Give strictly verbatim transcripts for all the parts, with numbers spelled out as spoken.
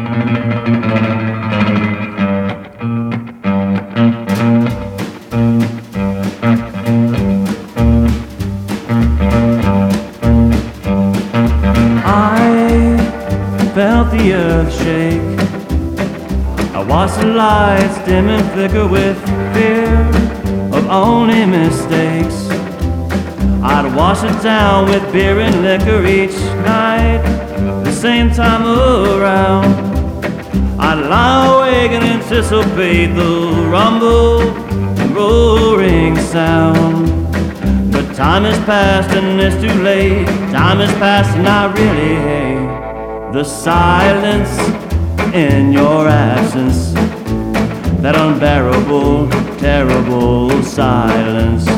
Felt the earth shake. I watched the lights dim and flicker with fear of only mistakes. I'd wash it down with beer and liquor each night, the same time around. I'd lie awake and anticipate the rumble and roaring sound. But time has passed and it's too late. Time has passed and I really hate the silence in your absence, that unbearable, terrible silence.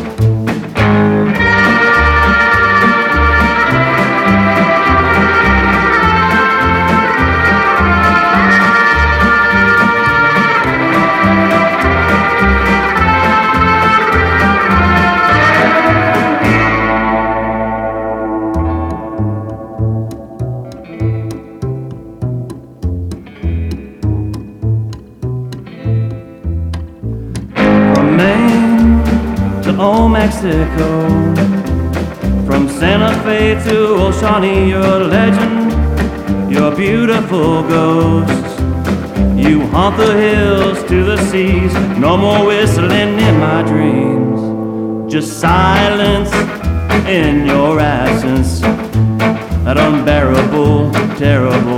Oh, Mexico, from Santa Fe to Old Shawnee, you're a legend, you're a beautiful ghost. You haunt the hills to the seas, no more whistling in my dreams. Just silence in your absence, that unbearable, terrible